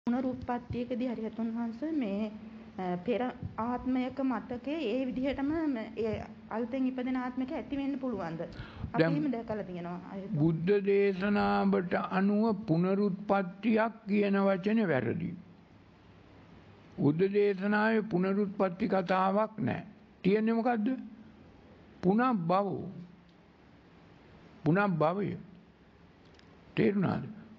පුනරුත්පත්තියකදී හරියතුන් වහන්සේ මේ පෙර ආත්මයක මතකයේ ඒ විදිහටම ඒ අලුතෙන් ඉපදෙන ආත්මයක ඇති වෙන්න පුළුවන්ද? අපි එහෙම දැකලා තියෙනවා. බුද්ධ දේශනාවට අනුව පුනරුත්පත්තියක් කියන වචනේ වැරදි. බුද්ධ දේශනාවේ පුනරුත්පත්ති කතාවක් නැහැ. තියෙන්නේ මොකද්ද? පුනබ්බව. පුනබ්බවය. තේරුණාද?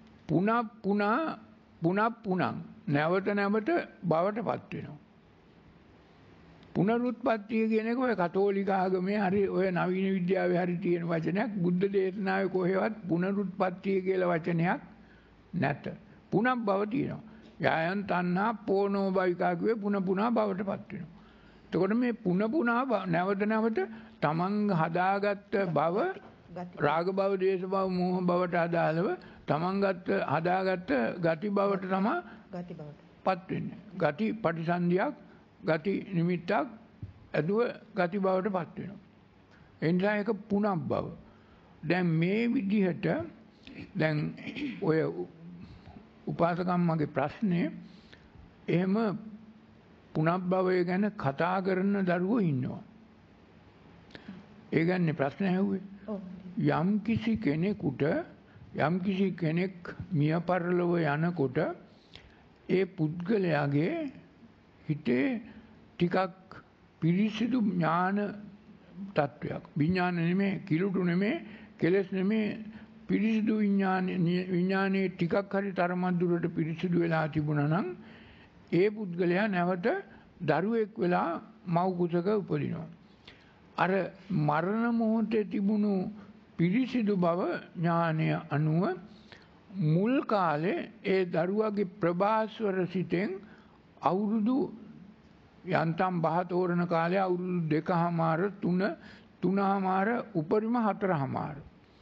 පුනං නැවත නැවත බවටපත් වෙනවා. පුනරුත්පත්තිය කියන එක ඔය කතෝලික ආගමේ හරි ඔය නවීන විද්‍යාවේ හරි තියෙන වචනයක්. බුද්ධ දේශනාවේ කොහෙවත් පුනරුත්පත්තිය කියලා වචනයක් නැත. පුනබ්බව තියෙනවා. යායන් තණ්හා පෝනෝ භවිකා කියේ පුන පුනා බවටපත් වෙනවා. එතකොට මේ පුන පුනා නැවත නැවත තමන් හදාගත්ත බව රාග භව, දේශ භව, මෝහ භවට අදාළව තමන් හදාගත්ත ගති බවට තමයි ගති බවට පත් වෙන්නේ. ගති පටිසන්ධියක්, ගති නිමිත්තක් ඇදුව ගති බවට පත් වෙනවා. ඒ නිසා ඒක පුනබ්බව. දැන් මේ විදිහට දැන් ඔය උපාසකම්මගේ ප්‍රශ්නේ එහෙම පුනබ්බවය ගැන කතා කරන දරුවෝ ඉන්නවා. ඒ ගැන ප්‍රශ්න ඇහුවේ. යම් කිසි කෙනෙකුට යම් කිසි කෙනෙක් මිය පරලොව යනකොට ඒ පුද්ගලයාගේ හිතේ ටිකක් පිරිසිදු ඥාන තත්වයක්. විඥාන නෙමෙයි, කිලුටු නෙමෙයි, කෙලස් නෙමෙයි, පිරිසිදු විඥානයේ ටිකක් හරි තරමක් දුරට පිරිසිදු වෙලා තිබුණා නම් ඒ පුද්ගලයා නැවත දරුවෙක් වෙලා මව් කුසක උපදිනවා. අර මරණ මොහොතේ තිබුණු පිරිසිදු බව ඥානය අනුව මුල් කාලේ ඒ දරුවාගේ ප්‍රභාස්වර සිතෙන් අවුරුදු යන්තම් බහ තෝරන කාලේ අවුරුදු 2.5 3.5 උපරිම 4.5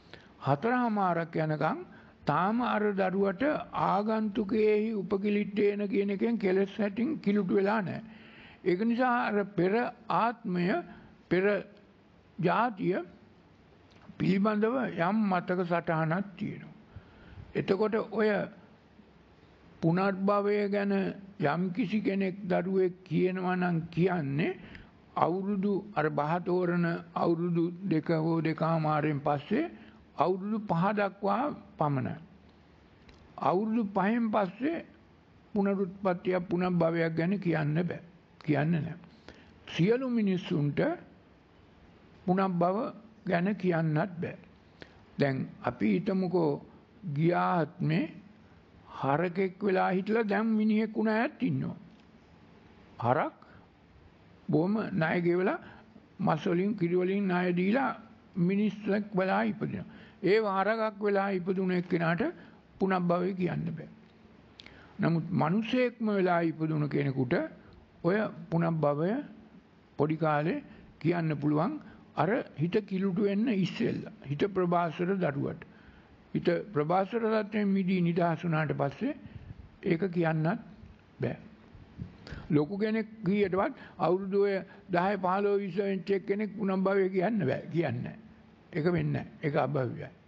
4.5ක් යනකම් තාම අර දරුවට ආගන්තුකයේහි උපකිලිට්ඨේන කියන එකෙන් කෙලස් හැටින් කිලුට වෙලා නැහැ. ඒක නිසා අර පෙර ආත්මය පෙර ජාතිය පිළිබඳව යම් මතක සටහනක් තියෙනවා. එතකොට ඔය පුනර්භවය ගැන යම් කිසි කෙනෙක් දරුවෙක් කියනවා නම් කියන්නේ අවුරුදු අර බහතෝරන අවුරුදු 2 හෝ 2.5න් පස්සේ අවුරුදු 5 දක්වා පමණයි. අවුරුදු 5න් පස්සේ පුනරුත්පත්තිය පුනර්භවයක් ගැන කියන්න බෑ. කියන්නේ නැහැ. සියලු මිනිස්සුන්ට පුනර්භව ගැන කියන්නත් බෑ. දැන් අපි හිතමුකෝ ගියාත්මේ හරකෙක් වෙලා හිටලා දැන් මිනිහෙක් වුණා ඇත් ඉන්නවා. හරක් බොම ණය ගෙවලා මස් වලින් කිරි වලින් ණය දීලා මිනිස්සෙක් වෙලා ඉපදිනවා. ඒ හරකක් වෙලා ඉපදුන එක්කෙනාට පුනර්භවය කියන්න බෑ. නමුත් මිනිසෙක්ම වෙලා ඉපදුන කෙනෙකුට ඔය පුනර්භවය පොඩි කාලේ කියන්න පුළුවන්. අර හිත කිලුට වෙන්න ඉස්සෙල්ලා හිත ප්‍රභාස්වර දරුවට හිත ප්‍රභාස්වර තත්ත්වයෙන් මිදී නිදහස් වුණාට පස්සේ ඒක කියන්නත් බෑ. ලොකු කෙනෙක් කීයටවත් අවුරුදු 10 15 20 වෙච්ච කෙනෙක් පුනර්භවය කියන්න බෑ. කියන්නේ ඒක වෙන්නේ නැහැ. ඒක අභව්‍යයි.